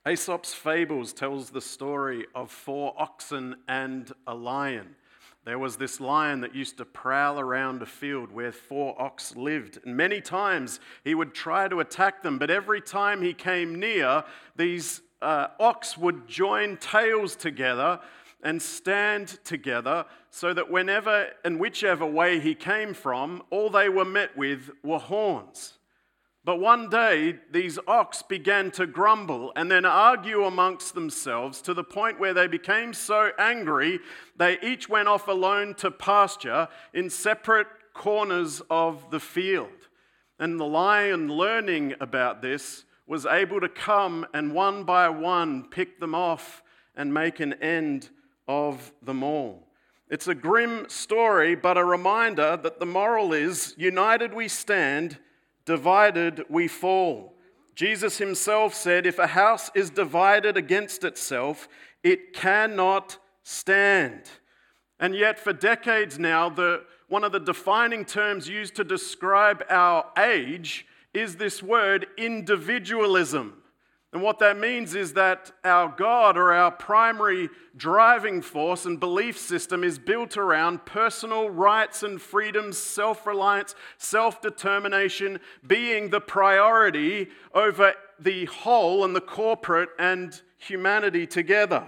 Aesop's Fables tells the story of 4 oxen and a lion. There was this lion that used to prowl around a field where 4 ox lived, and many times he would try to attack them, but every time he came near, these ox would join tails together and stand together so that whenever and whichever way he came from, all they were met with were horns. But one day, these ox began to grumble and then argue amongst themselves to the point where they became so angry, they each went off alone to pasture in separate corners of the field. And the lion, learning about this, was able to come and one by one pick them off and make an end of them all. It's a grim story, but a reminder that the moral is, united we stand, divided we fall. Jesus himself said, if a house is divided against itself, it cannot stand. And yet for decades now, one of the defining terms used to describe our age is this word individualism. And what that means is that our God, or our primary driving force and belief system, is built around personal rights and freedoms, self-reliance, self-determination being the priority over the whole and the corporate and humanity together.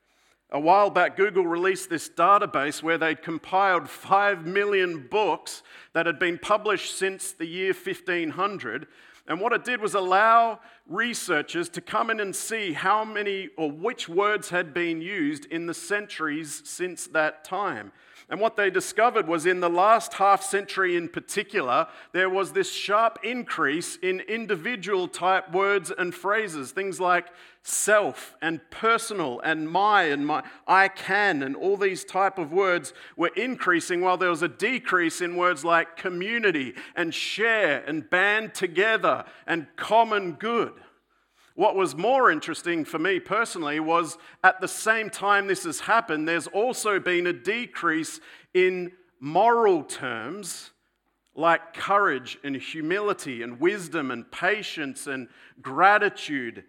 A while back, Google released this database where they'd compiled 5 million books that had been published since the year 1500. And what it did was allow researchers to come in and see how many or which words had been used in the centuries since that time. And what they discovered was in the last half century in particular, there was this sharp increase in individual type words and phrases. Things like self and personal and my, I can, and all these type of words were increasing, while there was a decrease in words like community and share and band together and common good. What was more interesting for me personally was at the same time this has happened, there's also been a decrease in moral terms like courage and humility and wisdom and patience and gratitude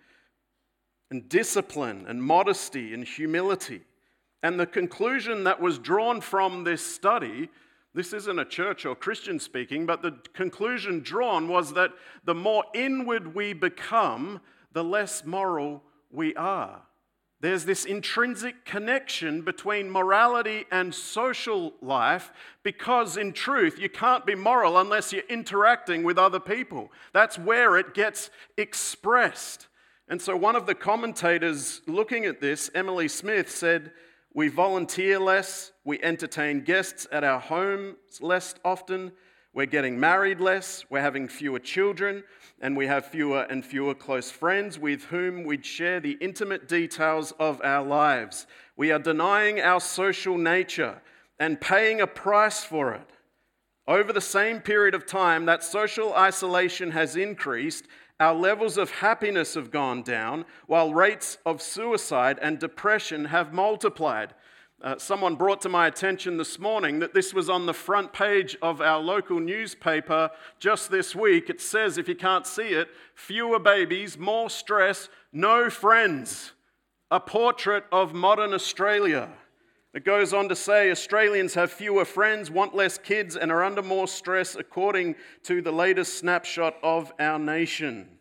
and discipline and modesty and humility. And the conclusion that was drawn from this study, this isn't a church or Christian speaking, but the conclusion drawn was that the more inward we become, the less moral we are. There's this intrinsic connection between morality and social life because, in truth, you can't be moral unless you're interacting with other people. That's where it gets expressed. And so one of the commentators looking at this, Emily Smith, said, we volunteer less, we entertain guests at our homes less often, we're getting married less, we're having fewer children, and we have fewer and fewer close friends with whom we'd share the intimate details of our lives. We are denying our social nature and paying a price for it. Over the same period of time, that social isolation has increased, our levels of happiness have gone down, while rates of suicide and depression have multiplied. Someone brought to my attention this morning that this was on the front page of our local newspaper just this week. It says, if you can't see it, fewer babies, more stress, no friends. A portrait of modern Australia. It goes on to say, Australians have fewer friends, want less kids, and are under more stress according to the latest snapshot of our nation.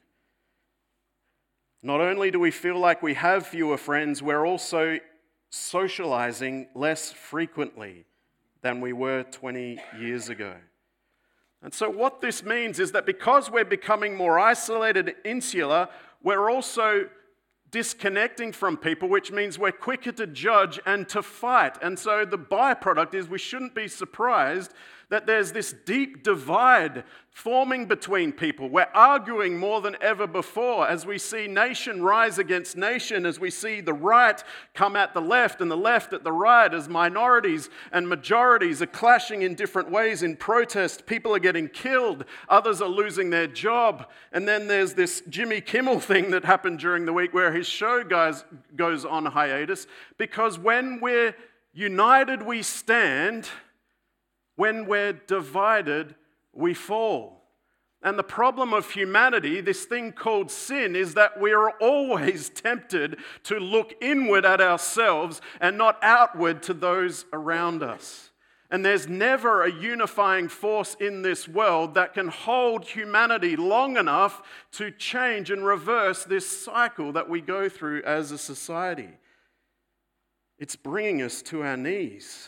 Not only do we feel like we have fewer friends, we're also socializing less frequently than we were 20 years ago. And so what this means is that because we're becoming more isolated and insular, we're also disconnecting from people, which means we're quicker to judge and to fight. And so the byproduct is we shouldn't be surprised that there's this deep divide forming between people. We're arguing more than ever before as we see nation rise against nation, as we see the right come at the left and the left at the right, as minorities and majorities are clashing in different ways in protest. People are getting killed, others are losing their job. And then there's this Jimmy Kimmel thing that happened during the week where his show goes on hiatus, because when we're united we stand, when we're divided, we fall. And the problem of humanity, this thing called sin, is that we are always tempted to look inward at ourselves and not outward to those around us. And there's never a unifying force in this world that can hold humanity long enough to change and reverse this cycle that we go through as a society. It's bringing us to our knees.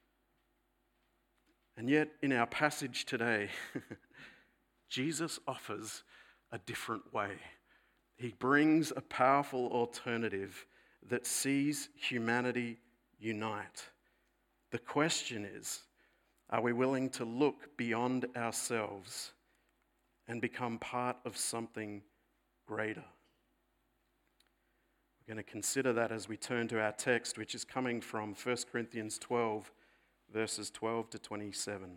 And yet, in our passage today, Jesus offers a different way. He brings a powerful alternative that sees humanity unite. The question is, are we willing to look beyond ourselves and become part of something greater? We're going to consider that as we turn to our text, which is coming from 1 Corinthians 12, verses 12 to 27.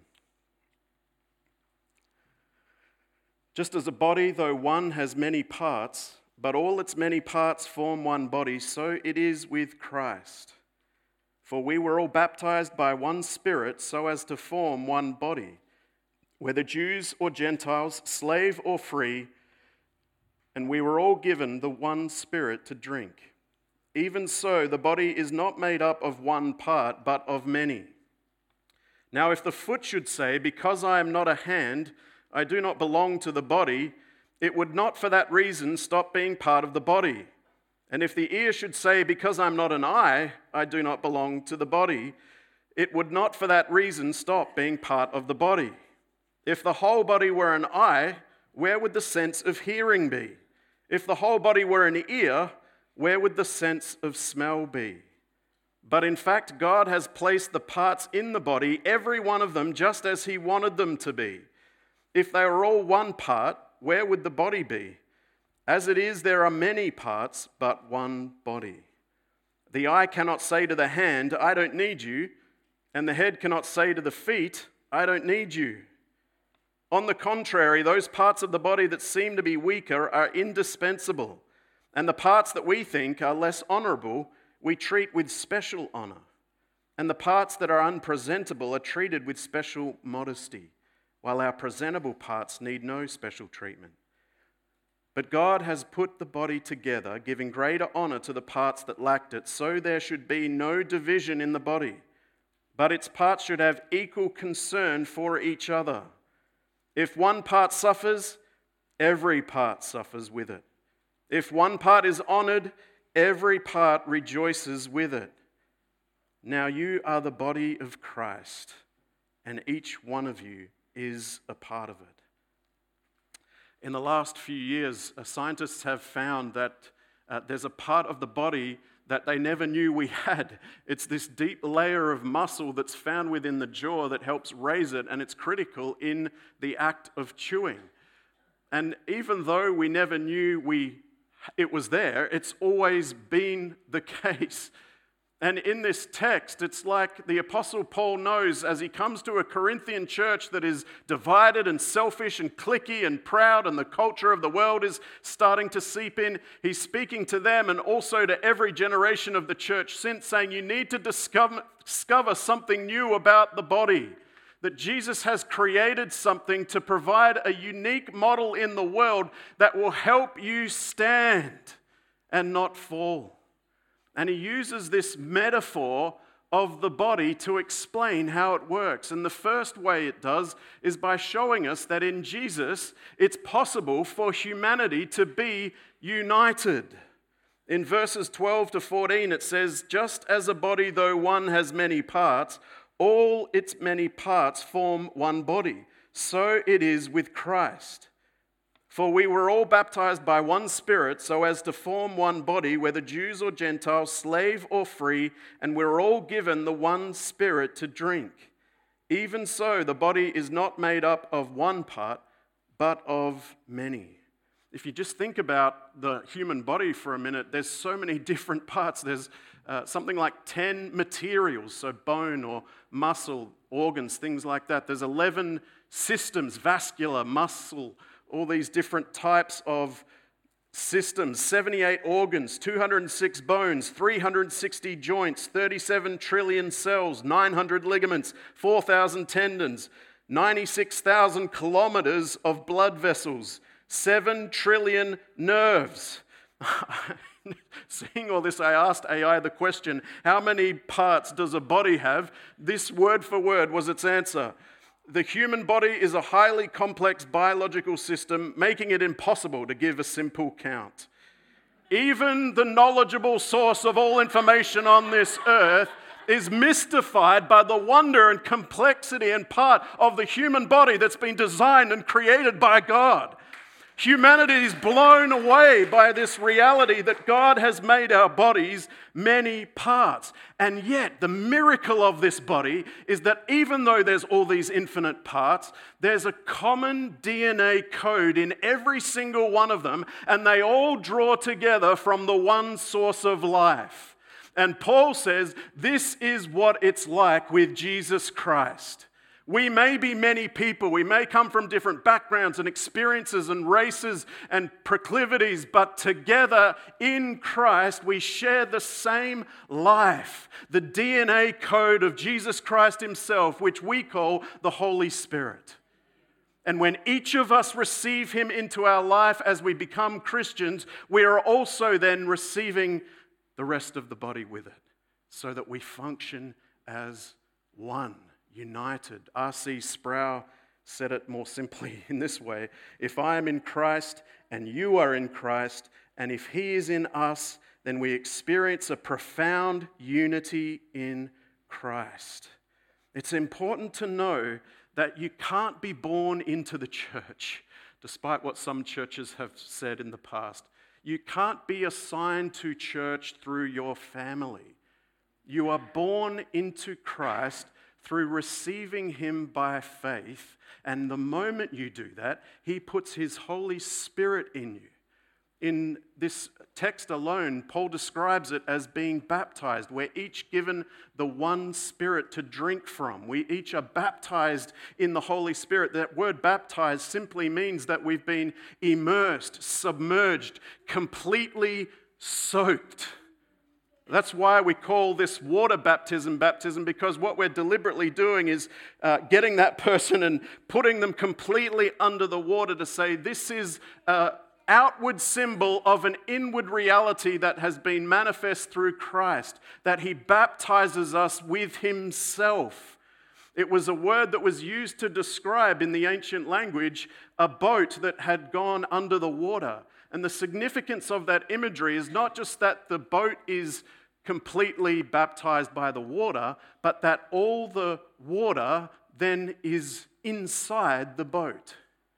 Just as a body, though one, has many parts, but all its many parts form one body, so it is with Christ. For we were all baptized by one Spirit so as to form one body, whether Jews or Gentiles, slave or free, and we were all given the one Spirit to drink. Even so, the body is not made up of one part, but of many. Now, if the foot should say, because I am not a hand, I do not belong to the body, it would not for that reason stop being part of the body. And if the ear should say, because I'm not an eye, I do not belong to the body, it would not for that reason stop being part of the body. If the whole body were an eye, where would the sense of hearing be? If the whole body were an ear, where would the sense of smell be? But in fact, God has placed the parts in the body, every one of them, just as He wanted them to be. If they were all one part, where would the body be? As it is, there are many parts, but one body. The eye cannot say to the hand, I don't need you, and the head cannot say to the feet, I don't need you. On the contrary, those parts of the body that seem to be weaker are indispensable, and the parts that we think are less honorable, we treat with special honor, and the parts that are unpresentable are treated with special modesty, while our presentable parts need no special treatment. But God has put the body together, giving greater honor to the parts that lacked it, so there should be no division in the body, but its parts should have equal concern for each other. If one part suffers, every part suffers with it. If one part is honored, every part rejoices with it. Now you are the body of Christ, and each one of you is a part of it. In the last few years, scientists have found that there's a part of the body that they never knew we had. It's this deep layer of muscle that's found within the jaw that helps raise it, and it's critical in the act of chewing. And even though we never knew it was there, it's always been the case. And in this text, it's like the Apostle Paul knows as he comes to a Corinthian church that is divided and selfish and cliquey and proud, and the culture of the world is starting to seep in. He's speaking to them and also to every generation of the church since, saying you need to discover something new about the body. That Jesus has created something to provide a unique model in the world that will help you stand and not fall. And he uses this metaphor of the body to explain how it works. And the first way it does is by showing us that in Jesus, it's possible for humanity to be united. In verses 12 to 14, it says, just as a body, though one has many parts, all its many parts form one body. So it is with Christ. For we were all baptized by one Spirit so as to form one body, whether Jews or Gentiles, slave or free, and we were all given the one Spirit to drink. Even so, the body is not made up of one part, but of many. If you just think about the human body for a minute, there's so many different parts. There's something like 10 materials, so bone or muscle, organs, things like that. There's 11 systems, vascular, muscle, all these different types of systems, 78 organs, 206 bones, 360 joints, 37 trillion cells, 900 ligaments, 4,000 tendons, 96,000 kilometers of blood vessels, 7 trillion nerves. Seeing all this, I asked AI the question, how many parts does a body have? This word for word was its answer. The human body is a highly complex biological system, making it impossible to give a simple count. Even the knowledgeable source of all information on this earth is mystified by the wonder and complexity and part of the human body that's been designed and created by God. Humanity is blown away by this reality that God has made our bodies many parts. And yet, the miracle of this body is that even though there's all these infinite parts, there's a common DNA code in every single one of them, and they all draw together from the one source of life. And Paul says, this is what it's like with Jesus Christ. We may be many people, we may come from different backgrounds and experiences and races and proclivities, but together in Christ we share the same life, the DNA code of Jesus Christ himself, which we call the Holy Spirit. And when each of us receive him into our life as we become Christians, we are also then receiving the rest of the body with it, so that we function as one. United. R.C. Sproul said it more simply in this way: if I am in Christ and you are in Christ, and if he is in us, then we experience a profound unity in Christ. It's important to know that you can't be born into the church, despite what some churches have said in the past. You can't be assigned to church through your family. You are born into Christ through receiving him by faith, and the moment you do that, he puts his Holy Spirit in you. In this text alone, Paul describes it as being baptized. We're each given the one Spirit to drink from. We each are baptized in the Holy Spirit. That word baptized simply means that we've been immersed, submerged, completely soaked. That's why we call this water baptism, because what we're deliberately doing is getting that person and putting them completely under the water to say this is an outward symbol of an inward reality that has been manifest through Christ, that he baptizes us with himself. It was a word that was used to describe in the ancient language a boat that had gone under the water. And the significance of that imagery is not just that the boat is completely baptized by the water, but that all the water then is inside the boat.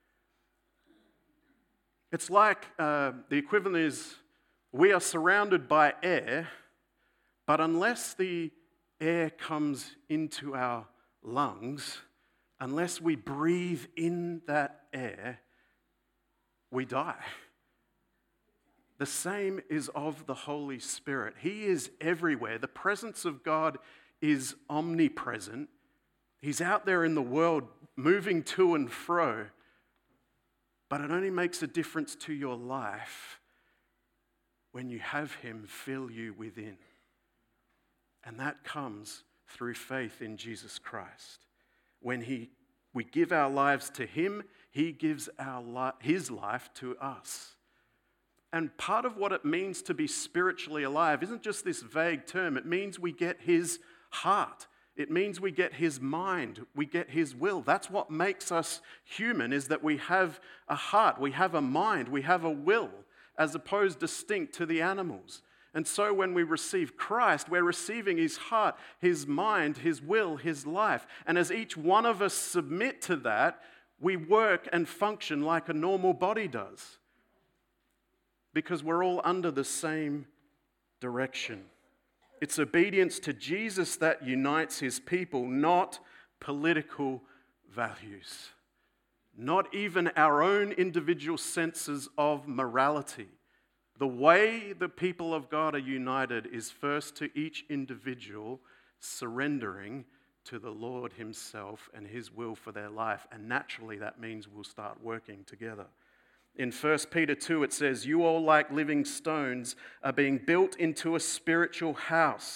It's like the equivalent is we are surrounded by air, but unless the air comes into our lungs, unless we breathe in that air, we die. The same is of the Holy Spirit. He is everywhere. The presence of God is omnipresent. He's out there in the world moving to and fro, but it only makes a difference to your life when you have him fill you within. And that comes through faith in Jesus Christ. When we give our lives to him, he gives his life to us. And part of what it means to be spiritually alive isn't just this vague term. It means we get his heart. It means we get his mind. We get his will. That's what makes us human, is that we have a heart, we have a mind, we have a will, as opposed distinct to the animals. And so when we receive Christ, we're receiving his heart, his mind, his will, his life. And as each one of us submit to that, we work and function like a normal body does, because we're all under the same direction. It's obedience to Jesus that unites his people, not political values, not even our own individual senses of morality. The way the people of God are united is first to each individual surrendering to the Lord himself and his will for their life. And naturally that means we'll start working together. In 1 Peter 2 it says, "You all like living stones are being built into a spiritual house.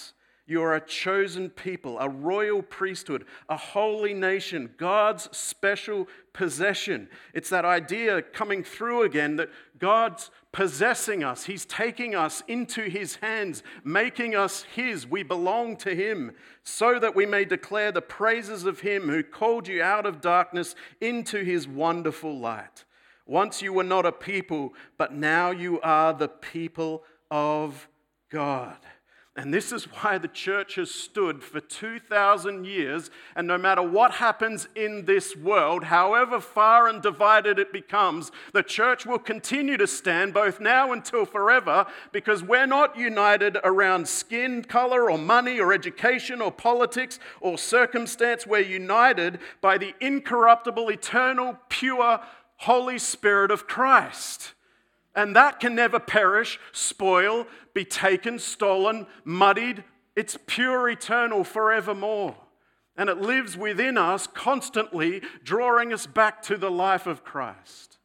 You are a chosen people, a royal priesthood, a holy nation, God's special possession. It's that idea coming through again that God's possessing us. He's taking us into his hands, making us his. We belong to him so that we may declare the praises of him who called you out of darkness into his wonderful light. Once you were not a people, but now you are the people of God. And this is why the church has stood for 2,000 years. And no matter what happens in this world, however far and divided it becomes, the church will continue to stand both now until forever, because we're not united around skin color or money or education or politics or circumstance. We're united by the incorruptible, eternal, pure Holy Spirit of Christ. And that can never perish, spoil, be taken, stolen, muddied. It's pure, eternal, forevermore. And it lives within us constantly, drawing us back to the life of Christ.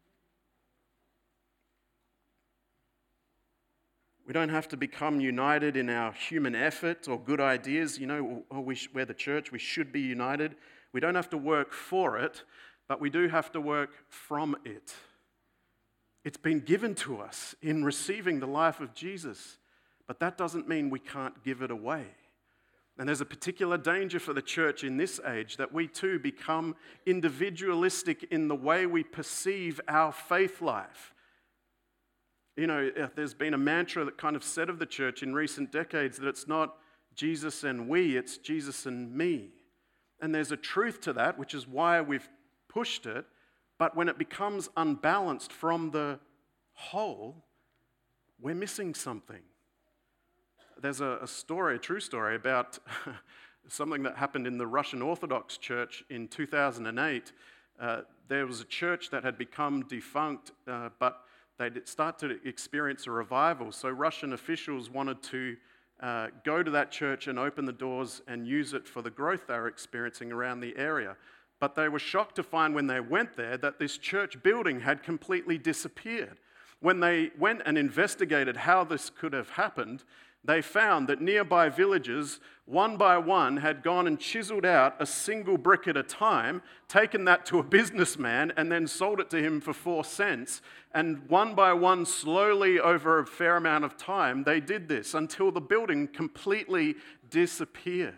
We don't have to become united in our human effort or good ideas. We're the church, we should be united. We don't have to work for it, but we do have to work from it. It's been given to us in receiving the life of Jesus, but that doesn't mean we can't give it away. And there's a particular danger for the church in this age that we too become individualistic in the way we perceive our faith life. There's been a mantra that kind of said of the church in recent decades that it's not Jesus and we, it's Jesus and me. And there's a truth to that, which is why we've pushed it. But when it becomes unbalanced from the whole, we're missing something. There's a true story about something that happened in the Russian Orthodox Church in 2008. There was a church that had become defunct, but they'd start to experience a revival. So Russian officials wanted to go to that church and open the doors and use it for the growth they were experiencing around the area. But they were shocked to find when they went there that this church building had completely disappeared. When they went and investigated how this could have happened, they found that nearby villages, one by one, had gone and chiseled out a single brick at a time, taken that to a businessman, and then sold it to him for 4 cents. And one by one, slowly over a fair amount of time, they did this until the building completely disappeared.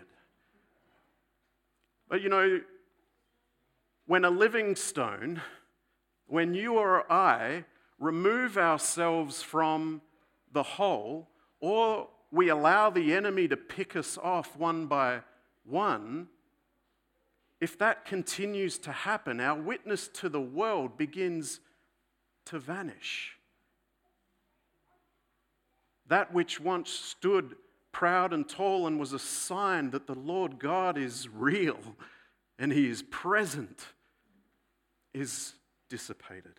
But when a living stone, when you or I remove ourselves from the whole, or we allow the enemy to pick us off one by one, if that continues to happen, our witness to the world begins to vanish. That which once stood proud and tall and was a sign that the Lord God is real and he is present, is dissipated.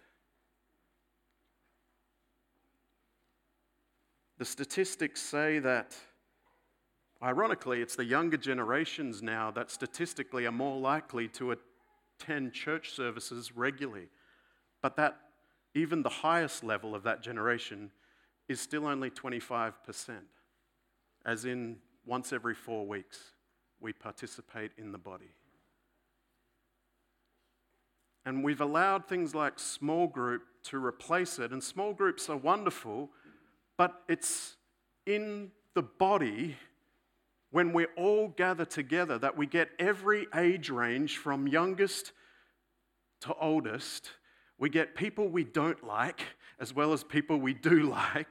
The statistics say that, ironically, it's the younger generations now that statistically are more likely to attend church services regularly. But that even the highest level of that generation is still only 25%. As in, once every 4 weeks, we participate in the body. And we've allowed things like small group to replace it. And small groups are wonderful, but it's in the body when we all gather together that we get every age range from youngest to oldest. We get people we don't like as well as people we do like.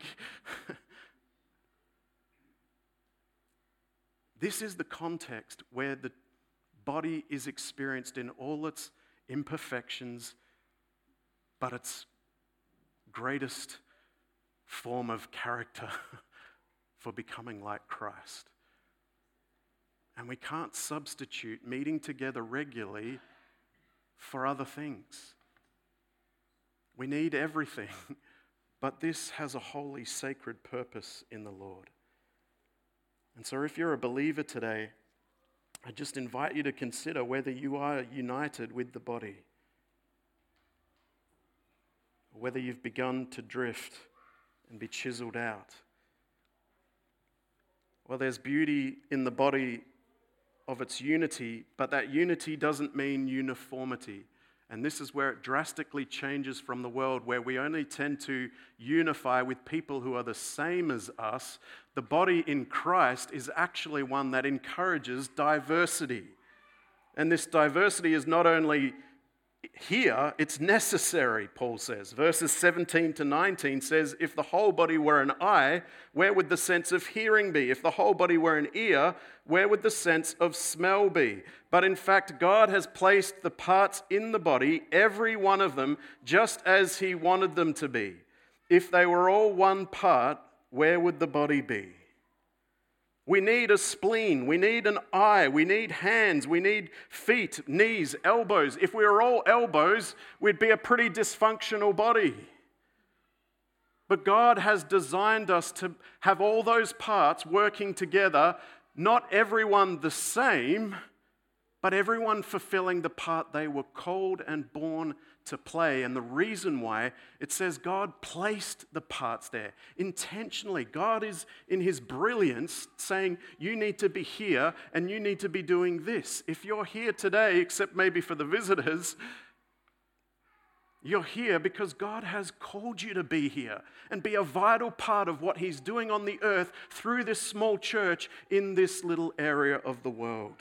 This is the context where the body is experienced in all its imperfections, but its greatest form of character for becoming like Christ. And we can't substitute meeting together regularly for other things. We need everything, but this has a holy, sacred purpose in the Lord. And so if you're a believer today, I just invite you to consider whether you are united with the body, or whether you've begun to drift and be chiseled out. Well, there's beauty in the body of its unity, but that unity doesn't mean uniformity. And this is where it drastically changes from the world, where we only tend to unify with people who are the same as us. The body in Christ is actually one that encourages diversity. And this diversity is not only here, it's necessary, Paul says. Verses 17 to 19 says, if the whole body were an eye, where would the sense of hearing be? If the whole body were an ear, where would the sense of smell be? But in fact, God has placed the parts in the body, every one of them, just as he wanted them to be. If they were all one part, where would the body be? We need a spleen, we need an eye, we need hands, we need feet, knees, elbows. If we were all elbows, we'd be a pretty dysfunctional body. But God has designed us to have all those parts working together, not everyone the same, but everyone fulfilling the part they were called and born to play. And the reason why, it says God placed the parts there intentionally. God is in his brilliance saying, you need to be here and you need to be doing this. If you're here today, except maybe for the visitors, you're here because God has called you to be here and be a vital part of what he's doing on the earth through this small church in this little area of the world.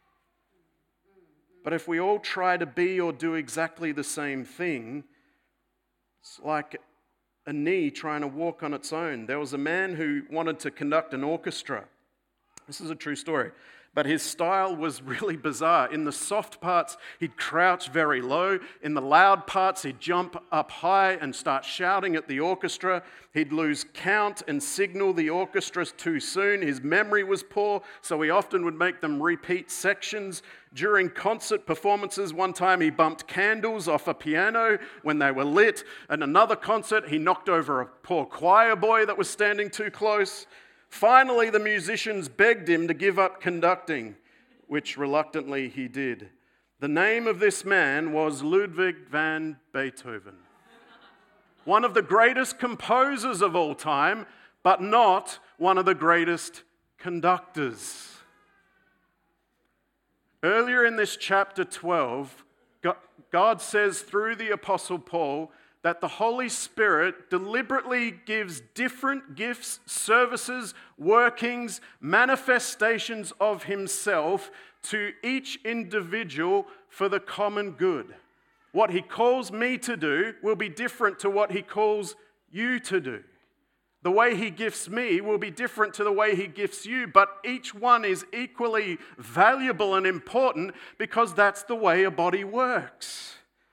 But if we all try to be or do exactly the same thing, it's like a knee trying to walk on its own. There was a man who wanted to conduct an orchestra. This is a true story. But his style was really bizarre. In the soft parts, he'd crouch very low. In the loud parts, he'd jump up high and start shouting at the orchestra. He'd lose count and signal the orchestra too soon. His memory was poor, so he often would make them repeat sections. During concert performances, one time he bumped candles off a piano when they were lit. At another concert, he knocked over a poor choir boy that was standing too close. Finally, the musicians begged him to give up conducting, which reluctantly he did. The name of this man was Ludwig van Beethoven, one of the greatest composers of all time, but not one of the greatest conductors. Earlier in this chapter 12, God says through the Apostle Paul that the Holy Spirit deliberately gives different gifts, services, workings, manifestations of himself to each individual for the common good. What he calls me to do will be different to what he calls you to do. The way he gifts me will be different to the way he gifts you, but each one is equally valuable and important because that's the way a body works.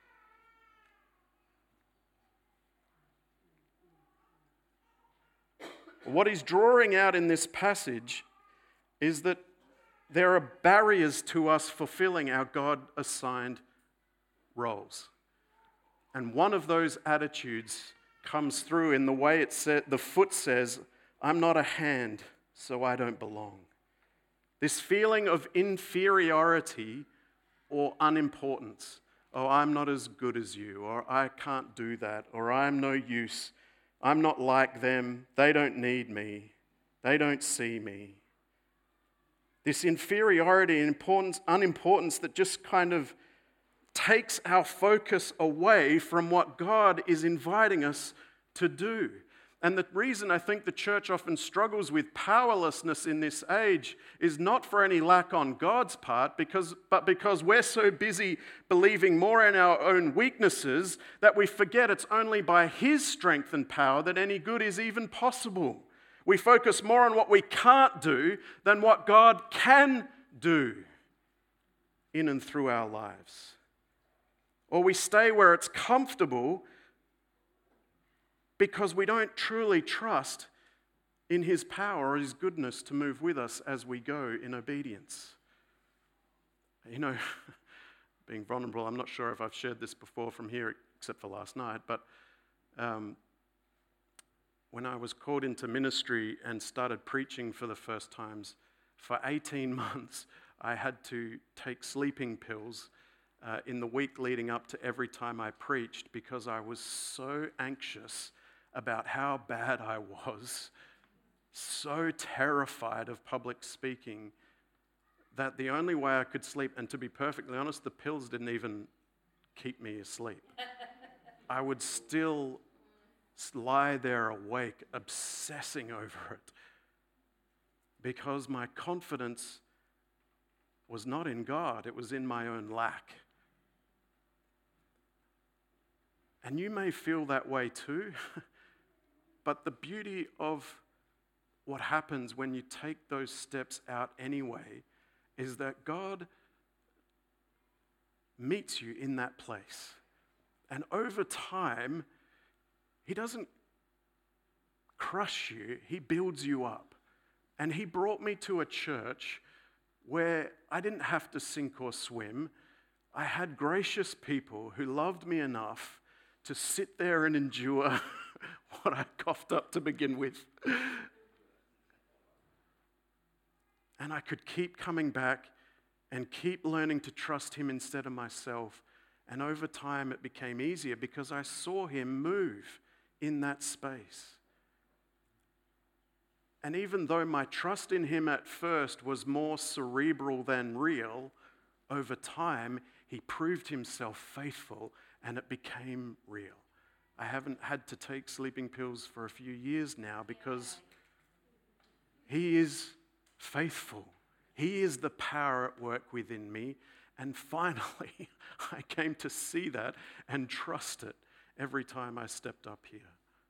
What he's drawing out in this passage is that there are barriers to us fulfilling our God-assigned roles. And one of those attitudes comes through in the way the foot says, I'm not a hand, so I don't belong. This feeling of inferiority or unimportance. Oh, I'm not as good as you, or I can't do that, or I'm no use. I'm not like them. They don't need me. They don't see me. This inferiority and unimportance that just kind of takes our focus away from what God is inviting us to do. And the reason I think the church often struggles with powerlessness in this age is not for any lack on God's part, but because we're so busy believing more in our own weaknesses that we forget it's only by His strength and power that any good is even possible. We focus more on what we can't do than what God can do in and through our lives. Or we stay where it's comfortable because we don't truly trust in His power or His goodness to move with us as we go in obedience. You know, being vulnerable, I'm not sure if I've shared this before from here except for last night, but when I was called into ministry and started preaching for the first times, for 18 months, I had to take sleeping pills in the week leading up to every time I preached because I was so anxious about how bad I was, so terrified of public speaking that the only way I could sleep, and to be perfectly honest, the pills didn't even keep me asleep. I would still lie there awake, obsessing over it, because my confidence was not in God, it was in my own lack. And you may feel that way too, but the beauty of what happens when you take those steps out anyway is that God meets you in that place. And over time, He doesn't crush you, He builds you up. And He brought me to a church where I didn't have to sink or swim. I had gracious people who loved me enough to sit there and endure what I coughed up to begin with. And I could keep coming back and keep learning to trust Him instead of myself. And over time it became easier because I saw Him move in that space. And even though my trust in Him at first was more cerebral than real, over time He proved Himself faithful and it became real. I haven't had to take sleeping pills for a few years now because He is faithful. He is the power at work within me. And finally, I came to see that and trust it every time I stepped up here.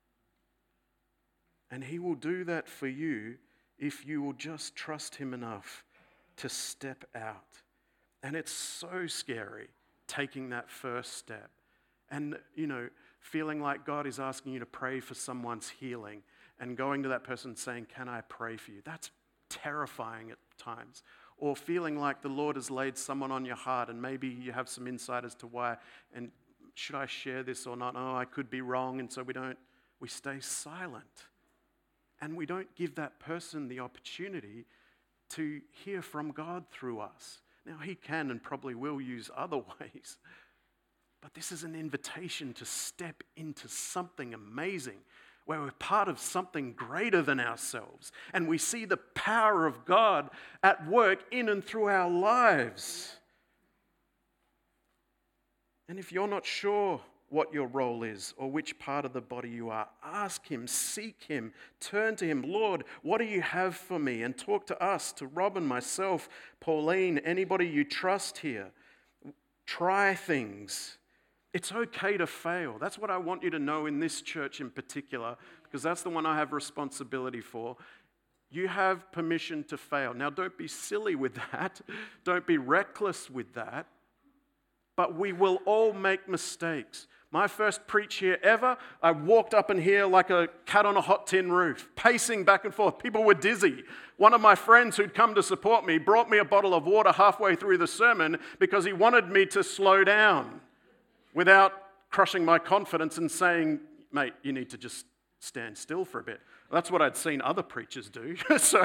And He will do that for you if you will just trust Him enough to step out. And it's so scary taking that first step. And, feeling like God is asking you to pray for someone's healing and going to that person saying, "Can I pray for you?" That's terrifying at times. Or feeling like the Lord has laid someone on your heart and maybe you have some insight as to why, and should I share this or not? Oh, I could be wrong, and so we stay silent. And we don't give that person the opportunity to hear from God through us. Now, He can and probably will use other ways, but this is an invitation to step into something amazing where we're part of something greater than ourselves, and we see the power of God at work in and through our lives. And if you're not sure what your role is or which part of the body you are, ask Him, seek Him, turn to Him. "Lord, what do you have for me?" And talk to us, to Robin, myself, Pauline, anybody you trust here. Try things. It's okay to fail. That's what I want you to know in this church in particular, because that's the one I have responsibility for. You have permission to fail. Now, don't be silly with that. Don't be reckless with that. But we will all make mistakes. My first preach here ever, I walked up in here like a cat on a hot tin roof, pacing back and forth. People were dizzy. One of my friends who'd come to support me brought me a bottle of water halfway through the sermon because he wanted me to slow down without crushing my confidence and saying, "Mate, you need to just stand still for a bit." That's what I'd seen other preachers do.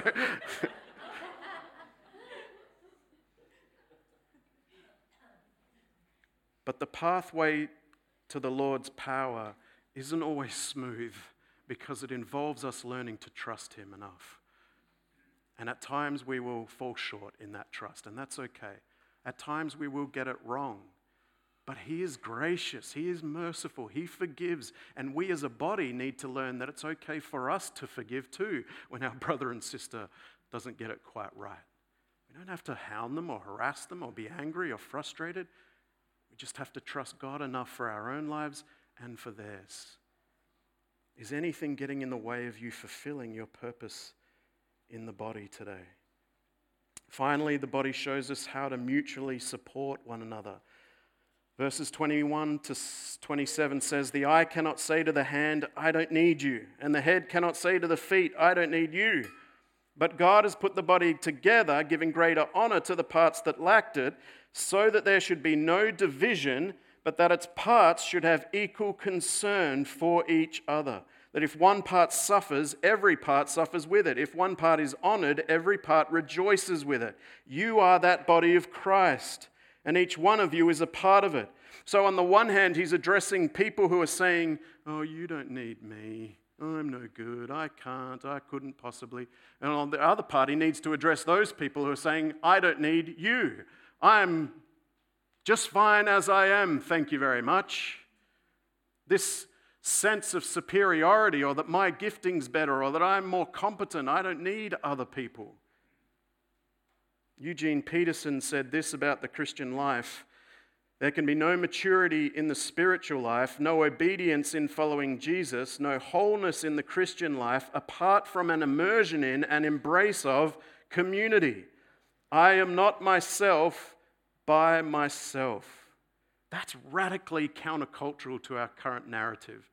But the pathway to the Lord's power isn't always smooth because it involves us learning to trust Him enough. And at times we will fall short in that trust, and that's okay. At times we will get it wrong. But He is gracious, He is merciful, He forgives, and we as a body need to learn that it's okay for us to forgive too when our brother and sister doesn't get it quite right. We don't have to hound them or harass them or be angry or frustrated. We just have to trust God enough for our own lives and for theirs. Is anything getting in the way of you fulfilling your purpose in the body today? Finally, the body shows us how to mutually support one another. Verses 21 to 27 says, "The eye cannot say to the hand, 'I don't need you,' and the head cannot say to the feet, 'I don't need you.' But God has put the body together, giving greater honor to the parts that lacked it, so that there should be no division, but that its parts should have equal concern for each other. That if one part suffers, every part suffers with it. If one part is honored, every part rejoices with it. You are that body of Christ, and each one of you is a part of it." So on the one hand, he's addressing people who are saying, "Oh, you don't need me. I'm no good, I can't, I couldn't possibly. And on the other party needs to address those people who are saying, I don't need you. I'm just fine as I am, thank you very much. This sense of superiority, or that my gifting's better, or that I'm more competent, I don't need other people. Eugene Peterson said this about the Christian life: there can be no maturity in the spiritual life, no obedience in following Jesus, no wholeness in the Christian life apart from an immersion in and embrace of community. I am not myself by myself. That's radically countercultural to our current narrative.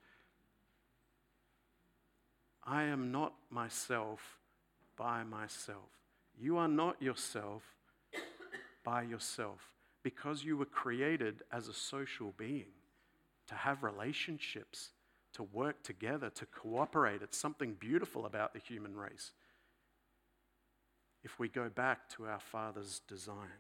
I am not myself by myself. You are not yourself by yourself, because you were created as a social being, to have relationships, to work together, to cooperate. It's something beautiful about the human race, if we go back to our Father's design.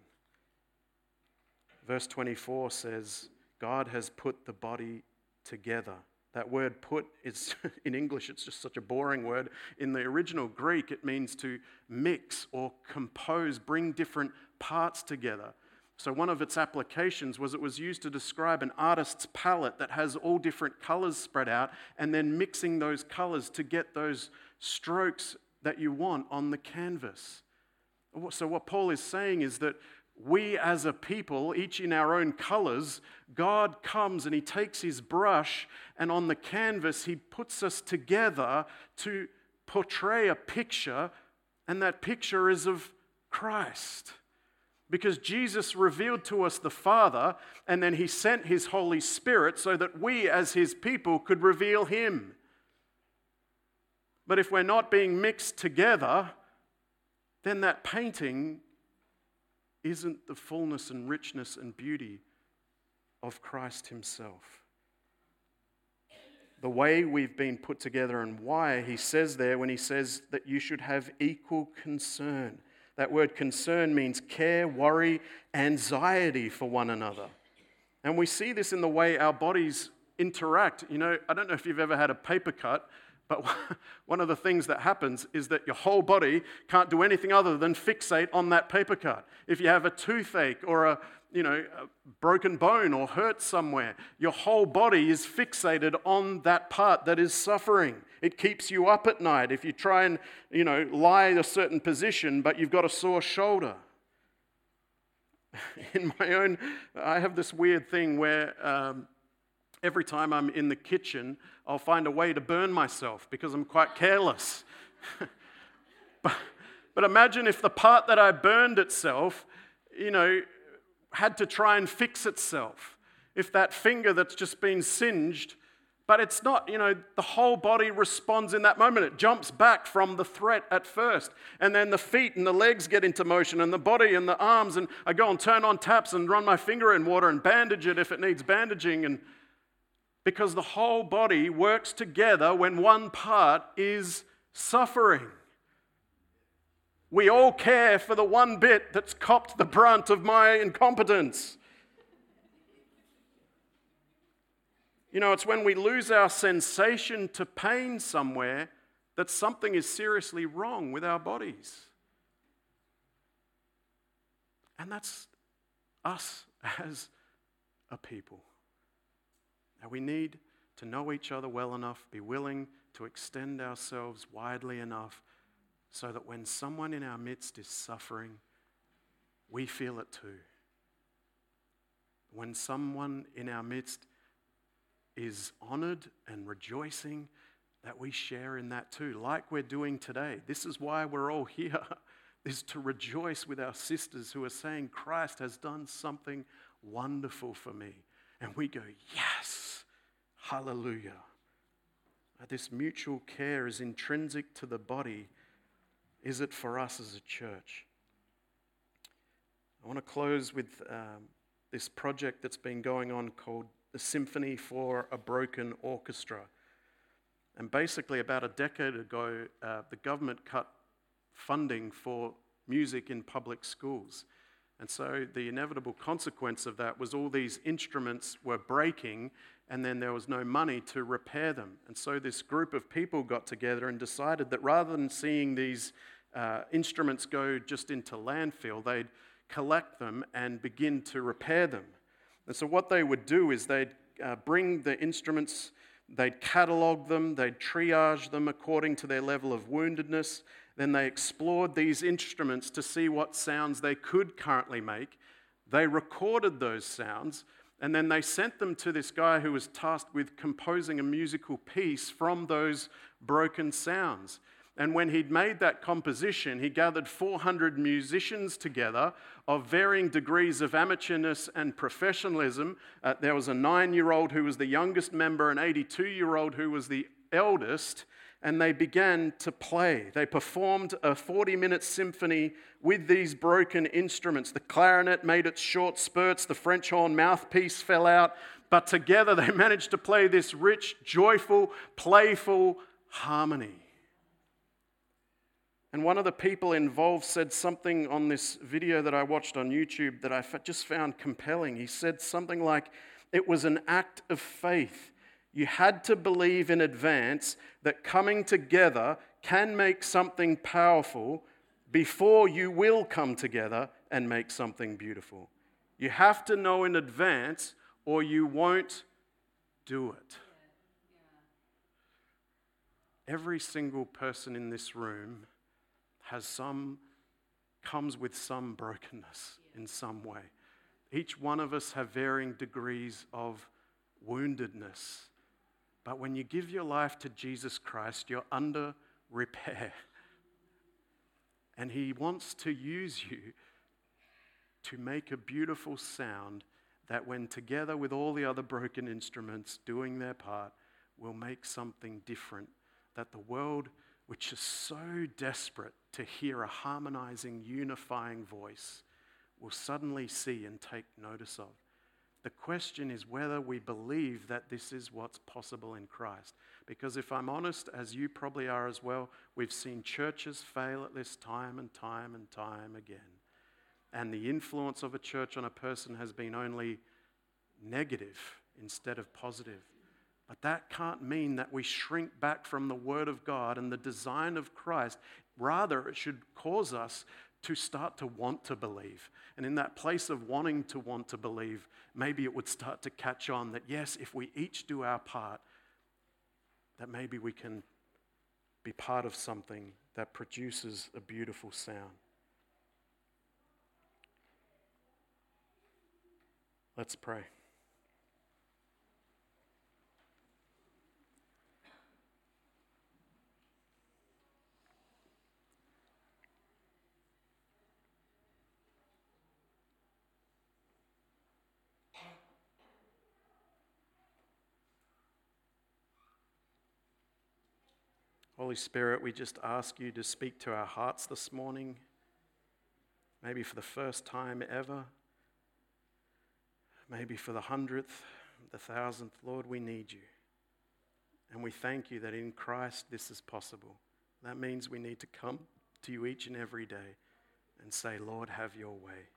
Verse 24 says, God has put the body together. That word put is, in English, it's just such a boring word. In the original Greek, it means to mix or compose, bring different parts together. So one of its applications was it was used to describe an artist's palette that has all different colors spread out, and then mixing those colors to get those strokes that you want on the canvas. So what Paul is saying is that we as a people, each in our own colors, God comes and he takes his brush, and on the canvas he puts us together to portray a picture, and that picture is of Christ. Because Jesus revealed to us the Father, and then he sent his Holy Spirit so that we as his people could reveal him. But if we're not being mixed together, then that painting isn't the fullness and richness and beauty of Christ himself. The way we've been put together, and why he says there when he says that you should have equal concern. That word concern means care, worry, anxiety for one another. And we see this in the way our bodies interact. You know, I don't know if you've ever had a paper cut, but one of the things that happens is that your whole body can't do anything other than fixate on that paper cut. If you have a toothache or a broken bone or hurt somewhere, your whole body is fixated on that part that is suffering. It keeps you up at night if you try and, lie a certain position, but you've got a sore shoulder. I have this weird thing where every time I'm in the kitchen, I'll find a way to burn myself because I'm quite careless. But imagine if the part that I burned itself, had to try and fix itself. If that finger that's just been singed, but it's not, the whole body responds in that moment. It jumps back from the threat at first. And then the feet and the legs get into motion, and the body and the arms, and I go and turn on taps and run my finger in water and bandage it if it needs bandaging. And because the whole body works together when one part is suffering. We all care for the one bit that's copped the brunt of my incompetence. It's when we lose our sensation to pain somewhere that something is seriously wrong with our bodies. And that's us as a people. Now we need to know each other well enough, be willing to extend ourselves widely enough so that when someone in our midst is suffering, we feel it too. When someone in our midst is honored and rejoicing, that we share in that too, like we're doing today. This is why we're all here, is to rejoice with our sisters who are saying, Christ has done something wonderful for me. And we go, yes, hallelujah. This mutual care is intrinsic to the body. Is it for us as a church? I want to close with this project that's been going on called the Symphony for a Broken Orchestra. And basically about a decade ago, the government cut funding for music in public schools. And so the inevitable consequence of that was all these instruments were breaking and then there was no money to repair them. And so this group of people got together and decided that rather than seeing these instruments go just into landfill, they'd collect them and begin to repair them. And so what they would do is they'd bring the instruments, they'd catalog them, they'd triage them according to their level of woundedness. Then they explored these instruments to see what sounds they could currently make. They recorded those sounds, and then they sent them to this guy who was tasked with composing a musical piece from those broken sounds. And when he'd made that composition, he gathered 400 musicians together of varying degrees of amateurness and professionalism. There was a 9-year-old who was the youngest member, an 82-year-old who was the eldest, and they began to play. They performed a 40-minute symphony with these broken instruments. The clarinet made its short spurts, the French horn mouthpiece fell out, but together they managed to play this rich, joyful, playful harmony. And one of the people involved said something on this video that I watched on YouTube that I just found compelling. He said something like, "It was an act of faith. You had to believe in advance that coming together can make something powerful before you will come together and make something beautiful. You have to know in advance or you won't do it." Every single person in this room comes with some brokenness in some way. Each one of us have varying degrees of woundedness. But when you give your life to Jesus Christ, you're under repair. And He wants to use you to make a beautiful sound that when together with all the other broken instruments doing their part, will make something different that the world, which is so desperate to hear a harmonizing, unifying voice, will suddenly see and take notice of. The question is whether we believe that this is what's possible in Christ. Because if I'm honest, as you probably are as well, we've seen churches fail at this time and time and time again. And the influence of a church on a person has been only negative instead of positive. But that can't mean that we shrink back from the Word of God and the design of Christ. Rather, it should cause us to start to want to believe. And in that place of wanting to want to believe, maybe it would start to catch on that, yes, if we each do our part, that maybe we can be part of something that produces a beautiful sound. Let's pray. Holy Spirit, we just ask you to speak to our hearts this morning, maybe for the first time ever, maybe for the 100th, the 1000th. Lord, we need you. And we thank you that in Christ this is possible. That means we need to come to you each and every day and say, Lord, have your way.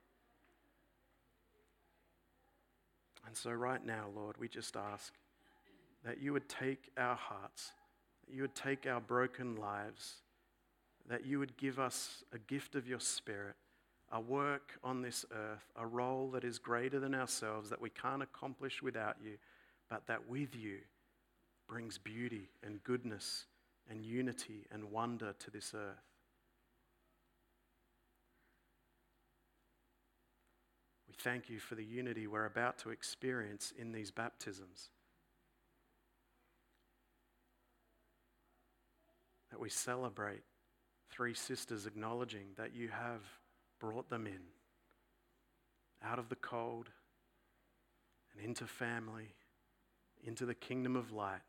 And so right now, Lord, we just ask that you would take our hearts, that you would take our broken lives, that you would give us a gift of your Spirit, a work on this earth, a role that is greater than ourselves, that we can't accomplish without you, but that with you brings beauty and goodness and unity and wonder to this earth. We thank you for the unity we're about to experience in these baptisms. That we celebrate three sisters acknowledging that you have brought them in, out of the cold and into family, into the kingdom of light.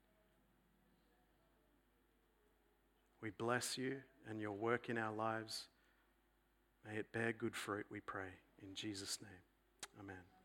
We bless you and your work in our lives. May it bear good fruit, we pray. In Jesus' name, amen.